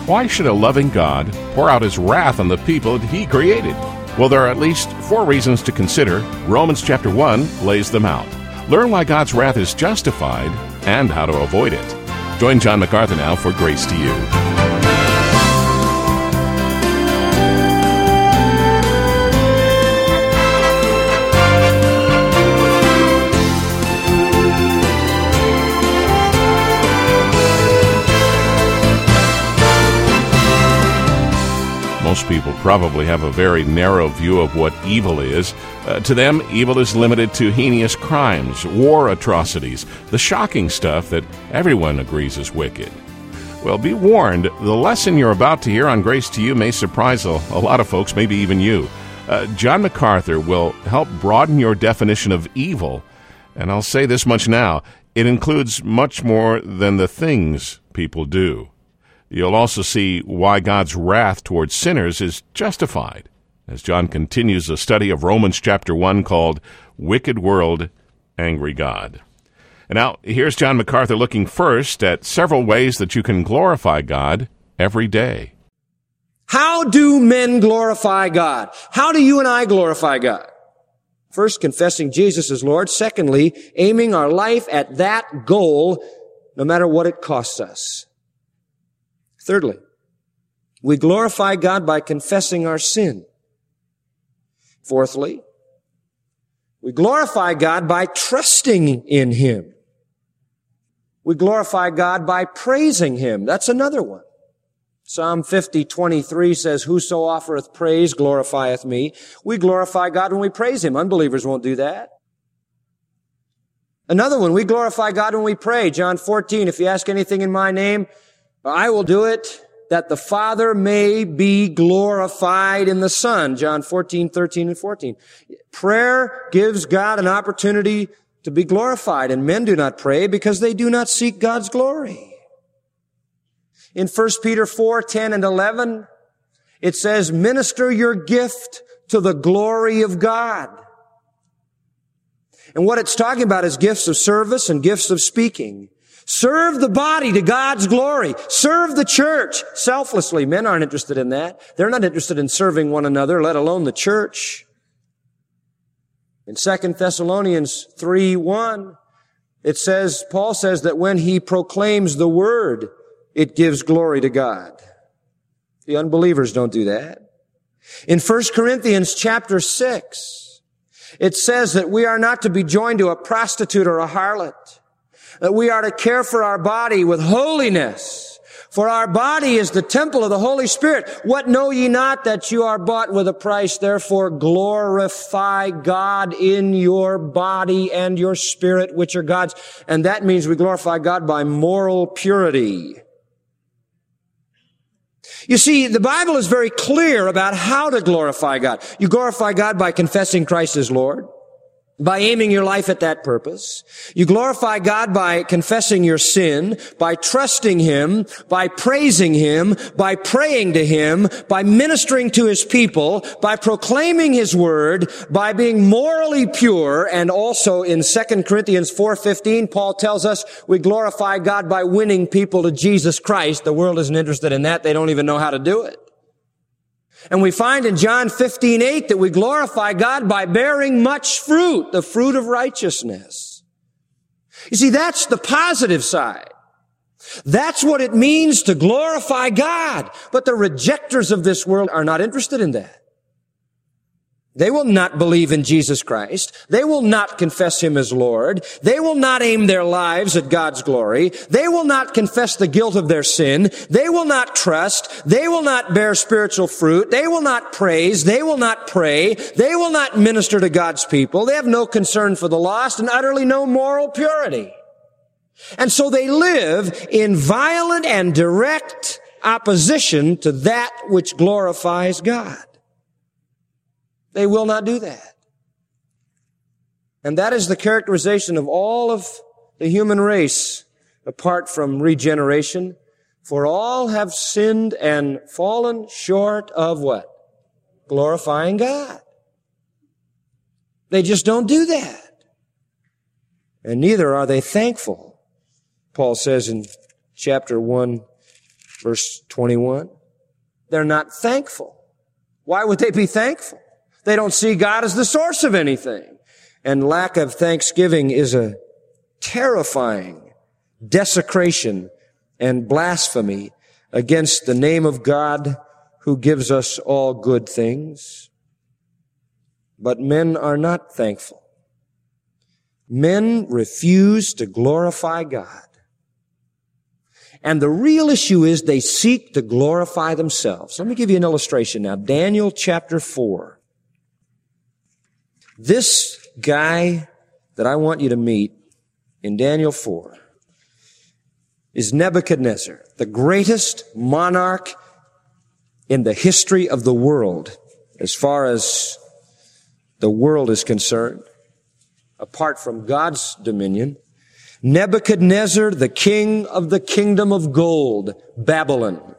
Why should a loving God pour out His wrath on the people that He created? Well, there are at least 4 reasons to consider. Romans chapter 1 lays them out. Learn why God's wrath is justified and how to avoid it. Join John MacArthur now for Grace to You. Most people probably have a very narrow view of what evil is. To them, evil is limited to heinous crimes, war atrocities, the shocking stuff that everyone agrees is wicked. Well, be warned, the lesson you're about to hear on Grace to You may surprise a lot of folks, maybe even you. John MacArthur will help broaden your definition of evil, and I'll say this much now, it includes much more than the things people do. You'll also see why God's wrath towards sinners is justified, as John continues a study of Romans chapter 1 called Wicked World, Angry God. And now, here's John MacArthur looking first at several ways that you can glorify God every day. How do men glorify God? How do you and I glorify God? First, confessing Jesus as Lord. Secondly, aiming our life at that goal, no matter what it costs us. Thirdly, we glorify God by confessing our sin. Fourthly, we glorify God by trusting in Him. We glorify God by praising Him. That's another one. Psalm 50:23 says, "Whoso offereth praise glorifieth me." We glorify God when we praise Him. Unbelievers won't do that. Another one, we glorify God when we pray. John 14, "If you ask anything in my name, I will do it, that the Father may be glorified in the Son." John 14:13 and 14. Prayer gives God an opportunity to be glorified, and men do not pray because they do not seek God's glory. In 1 Peter 4:10 and 11, it says, "Minister your gift to the glory of God." And what it's talking about is gifts of service and gifts of speaking. Serve the body to God's glory. Serve the church selflessly. Men aren't interested in that. They're not interested in serving one another, let alone the church. In 2 Thessalonians 3:1, it says, Paul says that when he proclaims the word, it gives glory to God. The unbelievers don't do that. In 1 Corinthians chapter 6, it says that we are not to be joined to a prostitute or a harlot, that we are to care for our body with holiness. For our body is the temple of the Holy Spirit. What know ye not, that you are bought with a price? Therefore glorify God in your body and your spirit, which are God's. And that means we glorify God by moral purity. You see, the Bible is very clear about how to glorify God. You glorify God by confessing Christ as Lord, by aiming your life at that purpose. You glorify God by confessing your sin, by trusting Him, by praising Him, by praying to Him, by ministering to His people, by proclaiming His word, by being morally pure, and also in 2 Corinthians 4:15, Paul tells us we glorify God by winning people to Jesus Christ. The world isn't interested in that. They don't even know how to do it. And we find in John 15:8 that we glorify God by bearing much fruit, the fruit of righteousness. You see, that's the positive side. That's what it means to glorify God. But the rejectors of this world are not interested in that. They will not believe in Jesus Christ. They will not confess Him as Lord. They will not aim their lives at God's glory. They will not confess the guilt of their sin. They will not trust. They will not bear spiritual fruit. They will not praise. They will not pray. They will not minister to God's people. They have no concern for the lost and utterly no moral purity. And so they live in violent and direct opposition to that which glorifies God. They will not do that. And that is the characterization of all of the human race apart from regeneration. For all have sinned and fallen short of what? Glorifying God. They just don't do that. And neither are they thankful. Paul says in chapter 1, Verse 21. They're not thankful. Why would they be thankful? They don't see God as the source of anything. And lack of thanksgiving is a terrifying desecration and blasphemy against the name of God who gives us all good things. But men are not thankful. Men refuse to glorify God. And the real issue is they seek to glorify themselves. Let me give you an illustration now. Daniel chapter 4. This guy that I want you to meet in Daniel 4 is Nebuchadnezzar, the greatest monarch in the history of the world, as far as the world is concerned, apart from God's dominion. Nebuchadnezzar, the king of the kingdom of gold, Babylon.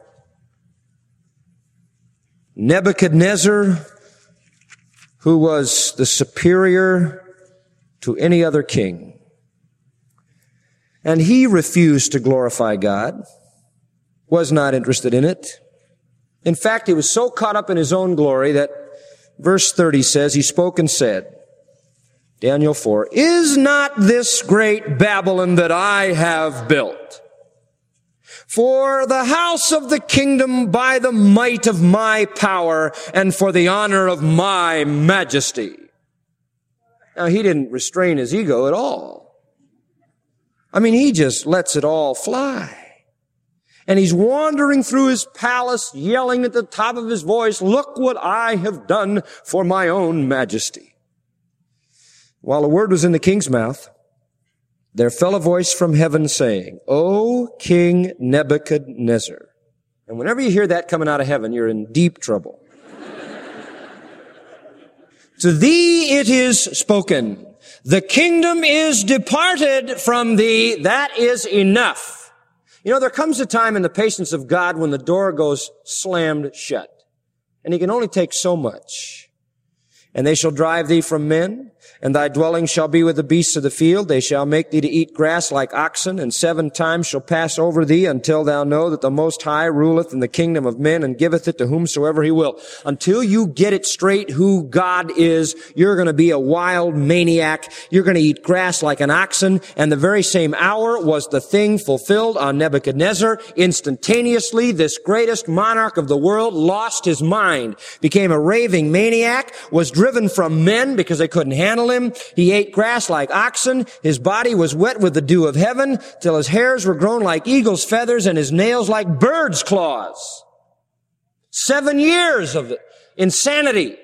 Nebuchadnezzar, who was the superior to any other king. And he refused to glorify God, was not interested in it. In fact, he was so caught up in his own glory that verse 30 says, he spoke and said, Daniel 4, is not this great Babylon that I have built for the house of the kingdom by the might of my power and for the honor of my majesty? Now, he didn't restrain his ego at all. I mean, he just lets it all fly. And he's wandering through his palace, yelling at the top of his voice, look what I have done for my own majesty. While the word was in the king's mouth, there fell a voice from heaven saying, O King Nebuchadnezzar. And whenever you hear that coming out of heaven, you're in deep trouble. To thee it is spoken, the kingdom is departed from thee. That is enough. You know, there comes a time in the patience of God when the door goes slammed shut, and he can only take so much. And they shall drive thee from men, and thy dwelling shall be with the beasts of the field. They shall make thee to eat grass like oxen, and 7 times shall pass over thee until thou know that the Most High ruleth in the kingdom of men and giveth it to whomsoever he will. Until you get it straight who God is, you're going to be a wild maniac. You're going to eat grass like an oxen. And the very same hour was the thing fulfilled on Nebuchadnezzar. Instantaneously, this greatest monarch of the world lost his mind, became a raving maniac, was driven from men because they couldn't handle him. He ate grass like oxen. His body was wet with the dew of heaven till his hairs were grown like eagle's feathers and his nails like bird's claws. 7 years of insanity.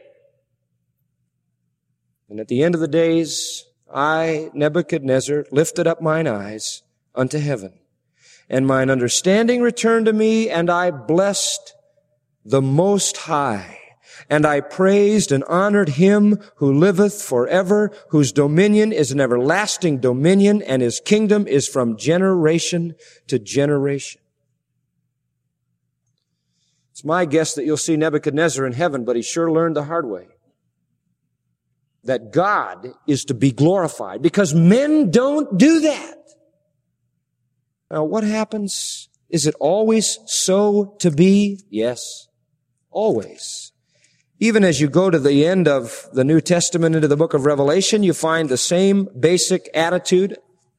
And at the end of the days, I, Nebuchadnezzar, lifted up mine eyes unto heaven, and mine understanding returned to me, and I blessed the Most High. And I praised and honored him who liveth forever, whose dominion is an everlasting dominion, and his kingdom is from generation to generation. It's my guess that you'll see Nebuchadnezzar in heaven, but he sure learned the hard way that God is to be glorified, because men don't do that. Now, what happens? Is it always so to be? Yes, always. Even as you go to the end of the New Testament into the book of Revelation, you find the same basic attitude.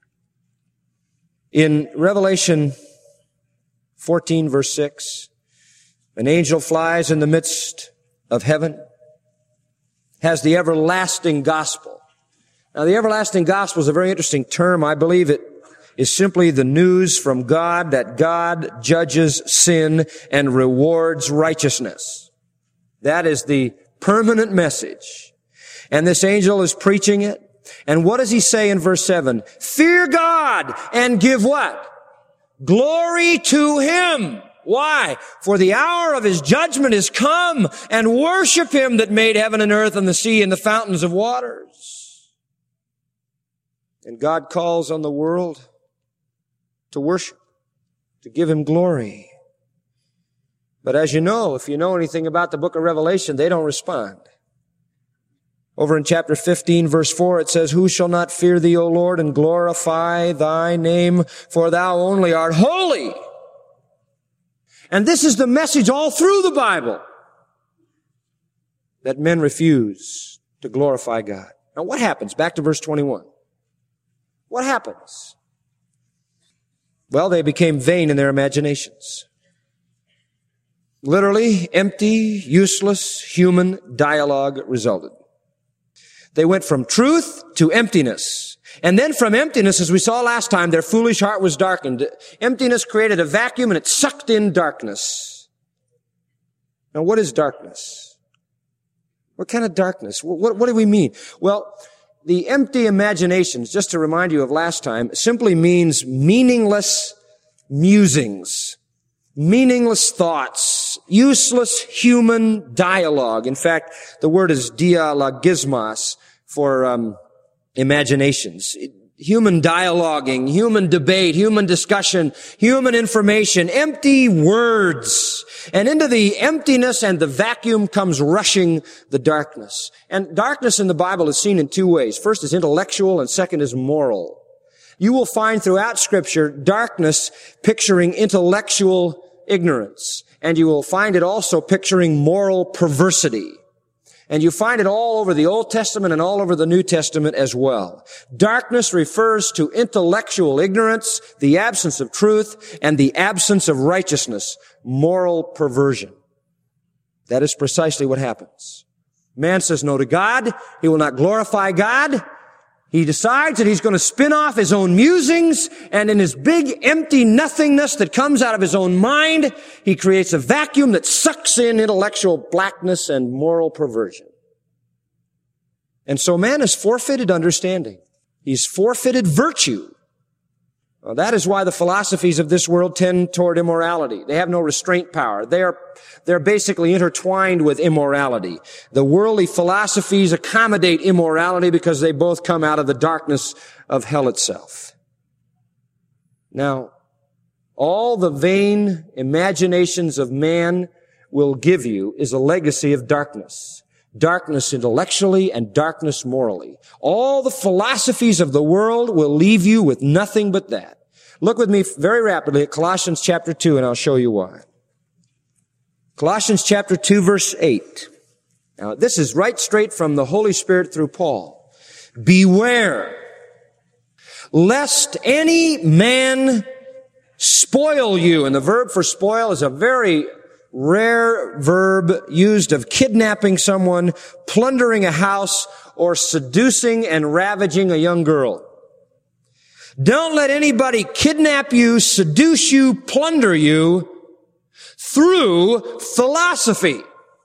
In Revelation 14, verse 6, an angel flies in the midst of heaven, has the everlasting gospel. Now, the everlasting gospel is a very interesting term. I believe it is simply the news from God that God judges sin and rewards righteousness. That is the permanent message. And this angel is preaching it. And what does he say in verse 7? Fear God and give what? Glory to him. Why? For the hour of his judgment is come, and worship him that made heaven and earth and the sea and the fountains of waters. And God calls on the world to worship, to give him glory. But as you know, if you know anything about the book of Revelation, they don't respond. Over in chapter 15, verse 4, it says, Who shall not fear thee, O Lord, and glorify thy name? For thou only art holy. And this is the message all through the Bible, that men refuse to glorify God. Now what happens? Back to verse 21. What happens? Well, they became vain in their imaginations. Literally, empty, useless human dialogue resulted. They went from truth to emptiness. And then from emptiness, as we saw last time, their foolish heart was darkened. Emptiness created a vacuum and it sucked in darkness. Now, what is darkness? What kind of darkness? What do we mean? Well, the empty imaginations, just to remind you of last time, simply means meaningless musings, meaningless thoughts, useless human dialogue. In fact, the word is dialogismos for imaginations. Human dialoguing, human debate, human discussion, human information, empty words. And into the emptiness and the vacuum comes rushing the darkness. And darkness in the Bible is seen in two ways. First is intellectual and second is moral. You will find throughout Scripture darkness picturing intellectual ignorance. And you will find it also picturing moral perversity. And you find it all over the Old Testament and all over the New Testament as well. Darkness refers to intellectual ignorance, the absence of truth, and the absence of righteousness, moral perversion. That is precisely what happens. Man says no to God. He will not glorify God. He decides that he's going to spin off his own musings, and in his big empty nothingness that comes out of his own mind, he creates a vacuum that sucks in intellectual blackness and moral perversion. And so man has forfeited understanding. He's forfeited virtue. Well, that is why the philosophies of this world tend toward immorality. They have no restraint power. They're basically intertwined with immorality. The worldly philosophies accommodate immorality because they both come out of the darkness of hell itself. Now, all the vain imaginations of man will give you is a legacy of darkness. Darkness intellectually and darkness morally. All the philosophies of the world will leave you with nothing but that. Look with me very rapidly at Colossians chapter 2, and I'll show you why. Colossians chapter 2, verse 8. Now, this is right straight from the Holy Spirit through Paul. Beware, lest any man spoil you. And the verb for spoil is a very rare verb used of kidnapping someone, plundering a house, or seducing and ravaging a young girl. Don't let anybody kidnap you, seduce you, plunder you through philosophy.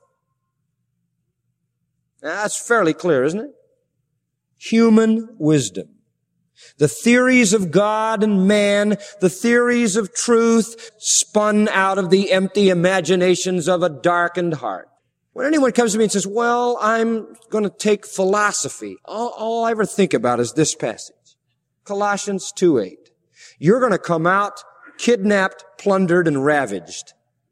Now, that's fairly clear, isn't it? Human wisdom. The theories of God and man, the theories of truth spun out of the empty imaginations of a darkened heart. When anyone comes to me and says, well, I'm going to take philosophy, all I ever think about is this passage. Colossians 2:8. You're going to come out kidnapped, plundered, and ravaged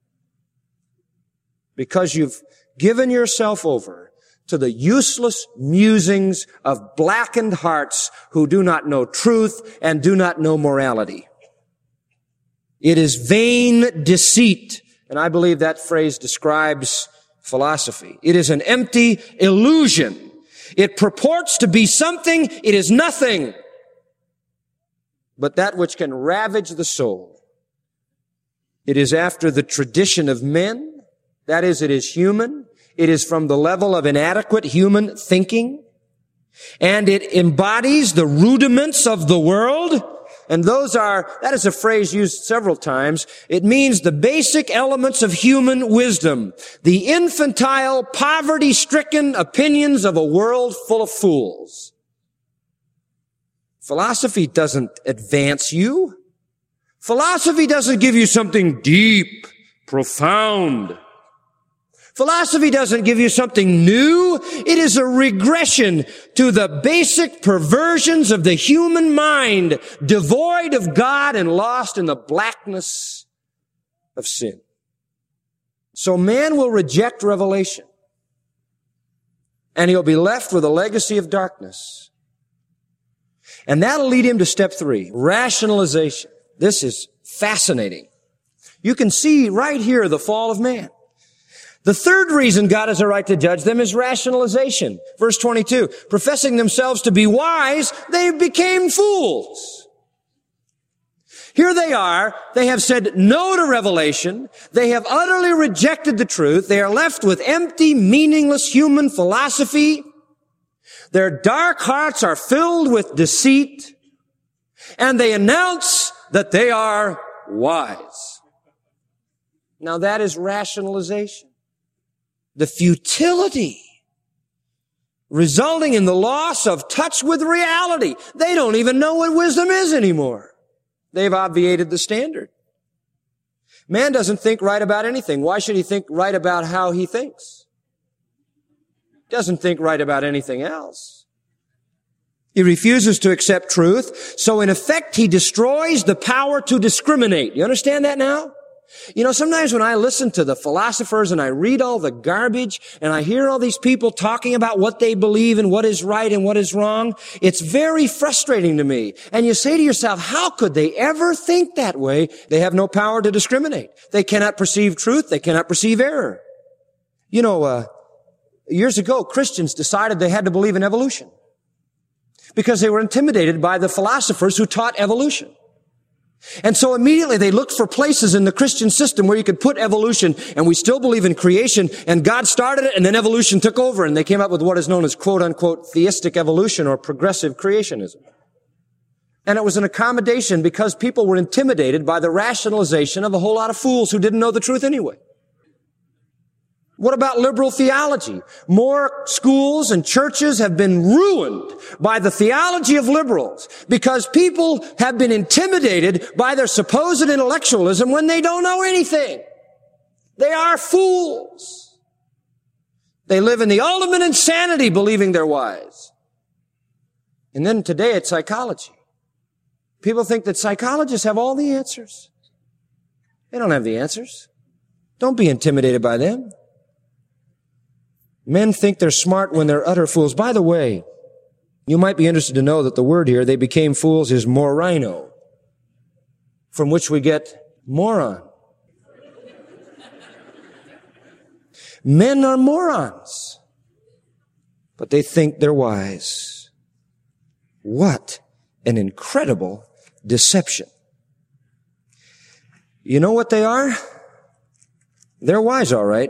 because you've given yourself over to the useless musings of blackened hearts who do not know truth and do not know morality. It is vain deceit, and I believe that phrase describes philosophy. It is an empty illusion. It purports to be something, it is nothing, but that which can ravage the soul. It is after the tradition of men, that is, it is human. It is from the level of inadequate human thinking. And it embodies the rudiments of the world. And that is a phrase used several times. It means the basic elements of human wisdom. The infantile, poverty-stricken opinions of a world full of fools. Philosophy doesn't advance you. Philosophy doesn't give you something deep, profound. Philosophy doesn't give you something new. It is a regression to the basic perversions of the human mind, devoid of God and lost in the blackness of sin. So man will reject revelation, and he'll be left with a legacy of darkness. And that'll lead him to step 3, rationalization. This is fascinating. You can see right here the fall of man. The third reason God has a right to judge them is rationalization. Verse 22, professing themselves to be wise, they became fools. Here they are. They have said no to revelation. They have utterly rejected the truth. They are left with empty, meaningless human philosophy. Their dark hearts are filled with deceit. And they announce that they are wise. Now that is rationalization. The futility resulting in the loss of touch with reality. They don't even know what wisdom is anymore. They've obviated the standard. Man doesn't think right about anything. Why should he think right about how he thinks? Doesn't think right about anything else. He refuses to accept truth. So in effect, he destroys the power to discriminate. You understand that now? You know, sometimes when I listen to the philosophers and I read all the garbage and I hear all these people talking about what they believe and what is right and what is wrong, it's very frustrating to me. And you say to yourself, how could they ever think that way? They have no power to discriminate. They cannot perceive truth. They cannot perceive error. You know, years ago, Christians decided they had to believe in evolution because they were intimidated by the philosophers who taught evolution. And so immediately they looked for places in the Christian system where you could put evolution, and we still believe in creation, and God started it, and then evolution took over, and they came up with what is known as quote-unquote theistic evolution or progressive creationism. And it was an accommodation because people were intimidated by the rationalization of a whole lot of fools who didn't know the truth anyway. What about liberal theology? More schools and churches have been ruined by the theology of liberals because people have been intimidated by their supposed intellectualism when they don't know anything. They are fools. They live in the ultimate insanity believing they're wise. And then today it's psychology. People think that psychologists have all the answers. They don't have the answers. Don't be intimidated by them. Men think they're smart when they're utter fools. By the way, you might be interested to know that the word here, they became fools, is morino, from which we get moron. Men are morons, but they think they're wise. What an incredible deception. You know what they are? They're wise, all right.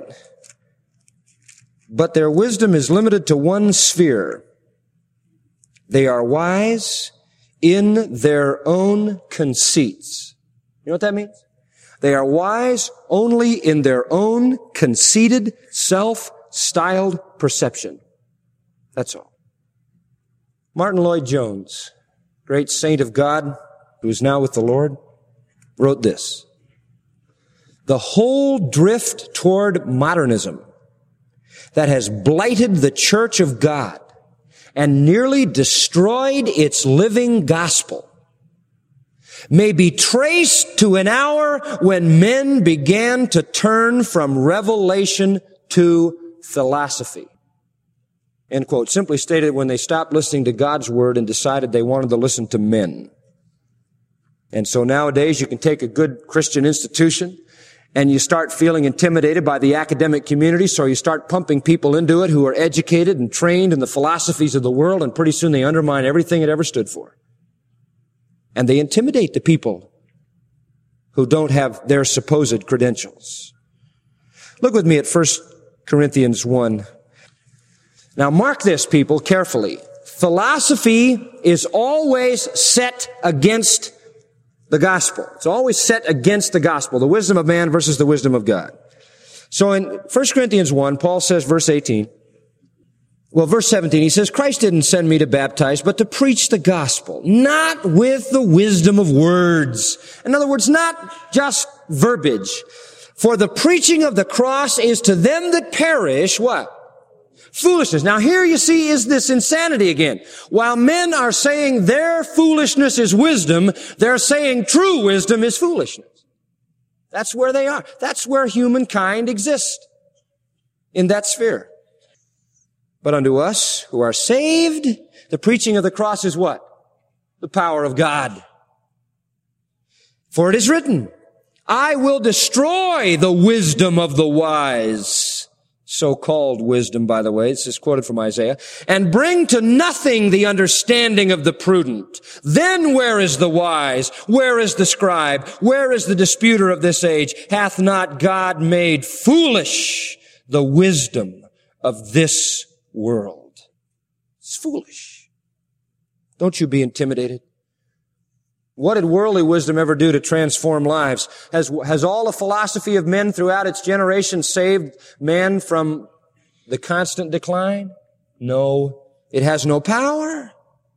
But their wisdom is limited to one sphere. They are wise in their own conceits. You know what that means? They are wise only in their own conceited, self-styled perception. That's all. Martin Lloyd-Jones, great saint of God, who is now with the Lord, wrote this: the whole drift toward modernism that has blighted the church of God and nearly destroyed its living gospel may be traced to an hour when men began to turn from revelation to philosophy. End quote. Simply stated, when they stopped listening to God's word and decided they wanted to listen to men. And so nowadays you can take a good Christian institution and you start feeling intimidated by the academic community, so you start pumping people into it who are educated and trained in the philosophies of the world, and pretty soon they undermine everything it ever stood for. And they intimidate the people who don't have their supposed credentials. Look with me at 1 Corinthians 1. Now mark this, people, carefully. Philosophy is always set against the gospel. It's always set against the gospel, the wisdom of man versus the wisdom of God. So in 1 Corinthians 1, Paul says, verse 17, he says, Christ didn't send me to baptize, but to preach the gospel, not with the wisdom of words. In other words, not just verbiage. For the preaching of the cross is to them that perish, what? Foolishness. Now here you see is this insanity again. While men are saying their foolishness is wisdom, they're saying true wisdom is foolishness. That's where they are. That's where humankind exists. In that sphere. But unto us who are saved, the preaching of the cross is what? The power of God. For it is written, I will destroy the wisdom of the wise. So-called wisdom, by the way. This is quoted from Isaiah. And bring to nothing the understanding of the prudent. Then where is the wise? Where is the scribe? Where is the disputer of this age? Hath not God made foolish the wisdom of this world? It's foolish. Don't you be intimidated. What did worldly wisdom ever do to transform lives? Has all the philosophy of men throughout its generation saved man from the constant decline? No, it has no power.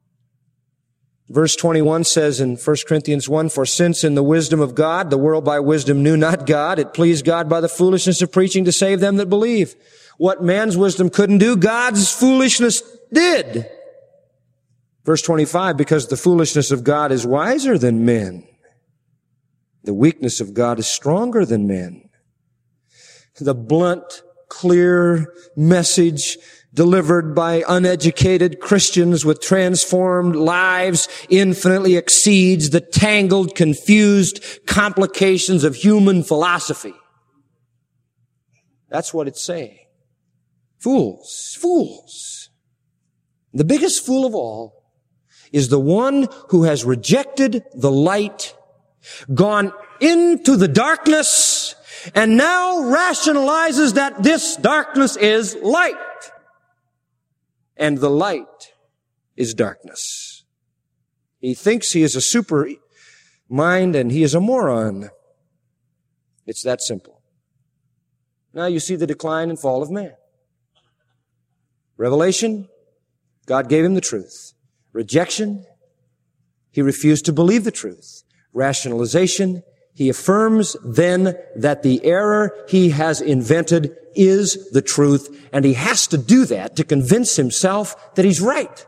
Verse 21 says in 1 Corinthians 1, For since in the wisdom of God, the world by wisdom knew not God, it pleased God by the foolishness of preaching to save them that believe. What man's wisdom couldn't do, God's foolishness did. Verse 25, because the foolishness of God is wiser than men. The weakness of God is stronger than men. The blunt, clear message delivered by uneducated Christians with transformed lives infinitely exceeds the tangled, confused complications of human philosophy. That's what it's saying. Fools, fools. The biggest fool of all is the one who has rejected the light, gone into the darkness, and now rationalizes that this darkness is light. And the light is darkness. He thinks he is a super mind and he is a moron. It's that simple. Now you see the decline and fall of man. Revelation, God gave him the truth. Rejection, he refused to believe the truth. Rationalization, he affirms then that the error he has invented is the truth, and he has to do that to convince himself that he's right.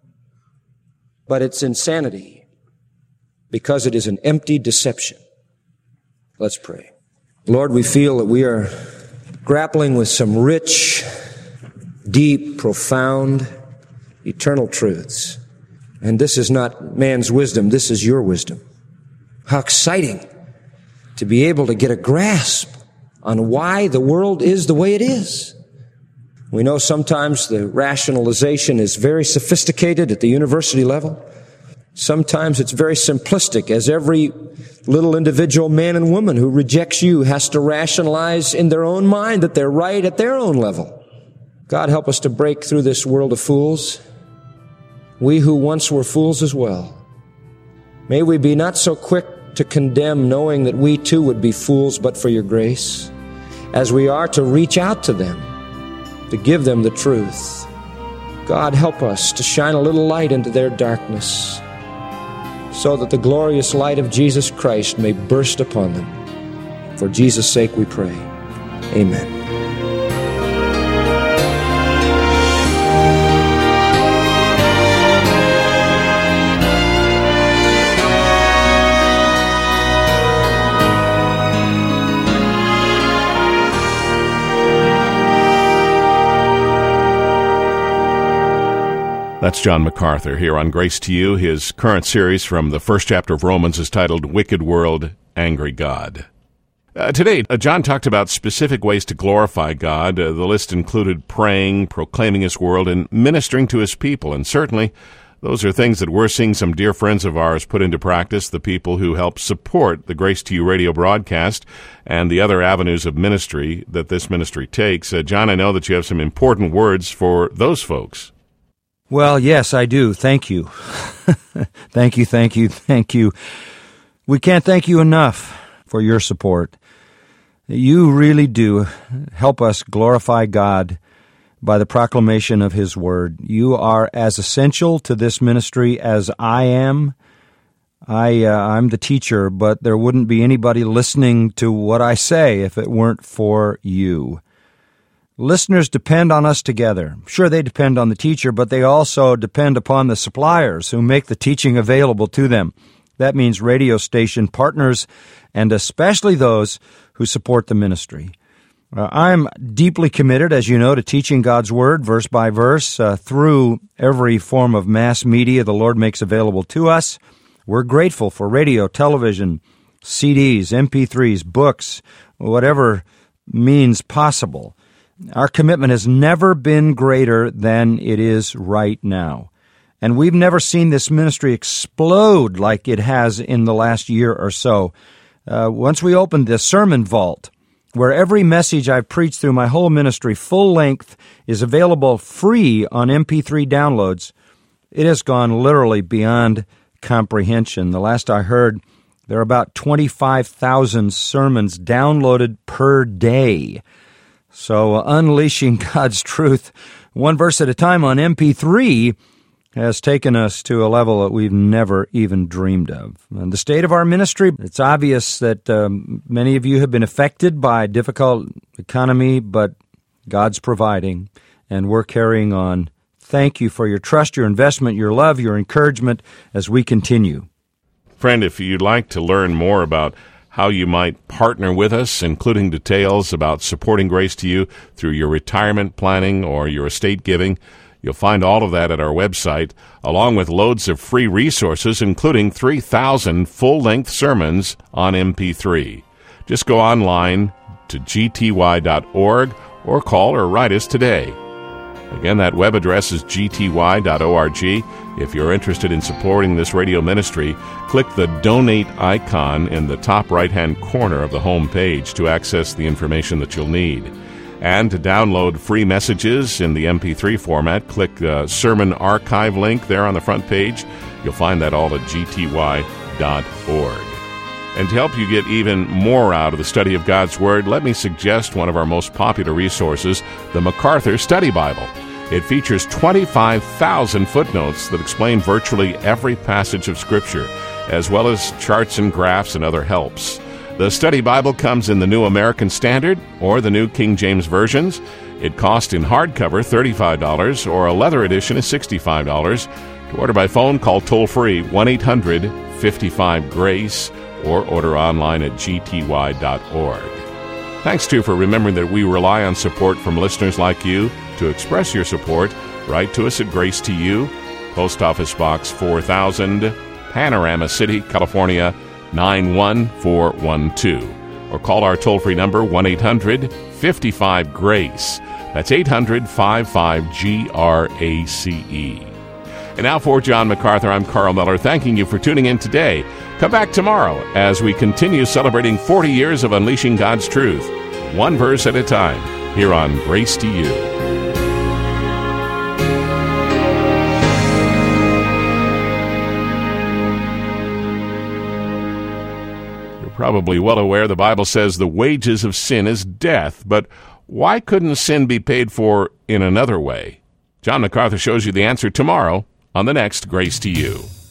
But it's insanity because it is an empty deception. Let's pray. Lord, we feel that we are grappling with some rich, deep, profound, eternal truths. And this is not man's wisdom, this is your wisdom. How exciting to be able to get a grasp on why the world is the way it is. We know sometimes the rationalization is very sophisticated at the university level. Sometimes it's very simplistic, as every little individual man and woman who rejects you has to rationalize in their own mind that they're right at their own level. God, help us to break through this world of fools. We who once were fools as well. May we be not so quick to condemn, knowing that we too would be fools but for your grace, as we are to reach out to them, to give them the truth. God, help us to shine a little light into their darkness, so that the glorious light of Jesus Christ may burst upon them. For Jesus' sake we pray. Amen. That's John MacArthur here on Grace to You. His current series from the first chapter of Romans is titled Wicked World, Angry God. Today, John talked about specific ways to glorify God. The list included praying, proclaiming His word, and ministering to His people. And certainly, those are things that we're seeing some dear friends of ours put into practice, the people who help support the Grace to You radio broadcast and the other avenues of ministry that this ministry takes. John, I know that you have some important words for those folks. Well, yes, I do. Thank you. Thank you. We can't thank you enough for your support. You really do help us glorify God by the proclamation of His Word. You are as essential to this ministry as I am. I'm the teacher, but there wouldn't be anybody listening to what I say if it weren't for you. Listeners depend on us together. Sure, they depend on the teacher, but they also depend upon the suppliers who make the teaching available to them. That means radio station partners and especially those who support the ministry. I'm deeply committed, as you know, to teaching God's Word verse by verse through every form of mass media the Lord makes available to us. We're grateful for radio, television, CDs, MP3s, books, whatever means possible. Our commitment has never been greater than it is right now. And we've never seen this ministry explode like it has in the last year or so. Once we opened the Sermon Vault, where every message I've preached through my whole ministry, full length, is available free on MP3 downloads, it has gone literally beyond comprehension. The last I heard, there are about 25,000 sermons downloaded per day. So unleashing God's truth, one verse at a time on MP3, has taken us to a level that we've never even dreamed of. And the state of our ministry, it's obvious that many of you have been affected by a difficult economy, but God's providing, and we're carrying on. Thank you for your trust, your investment, your love, your encouragement as we continue. Friend, if you'd like to learn more about how you might partner with us, including details about supporting Grace to You through your retirement planning or your estate giving, you'll find all of that at our website, along with loads of free resources, including 3,000 full-length sermons on MP3. Just go online to gty.org or call or write us today. Again, that web address is gty.org. If you're interested in supporting this radio ministry, click the Donate icon in the top right-hand corner of the home page to access the information that you'll need. And to download free messages in the MP3 format, click the Sermon Archive link there on the front page. You'll find that all at gty.org. And to help you get even more out of the study of God's Word, let me suggest one of our most popular resources, the MacArthur Study Bible. It features 25,000 footnotes that explain virtually every passage of Scripture, as well as charts and graphs and other helps. The Study Bible comes in the New American Standard or the New King James Versions. It costs in hardcover $35 or a leather edition is $65. To order by phone, call toll-free 1-800-55-GRACE or order online at gty.org. Thanks, too, for remembering that we rely on support from listeners like you. To express your support, write to us at Grace to You, Post Office Box 4000, Panorama City, California, 91412. Or call our toll-free number, 1-800-55-GRACE. That's 800-55-GRACE. And now for John MacArthur, I'm Carl Miller, thanking you for tuning in today. Come back tomorrow as we continue celebrating 40 years of unleashing God's truth, one verse at a time, here on Grace to You. Probably well aware the Bible says the wages of sin is death, but why couldn't sin be paid for in another way? John MacArthur shows you the answer tomorrow on the next Grace to You.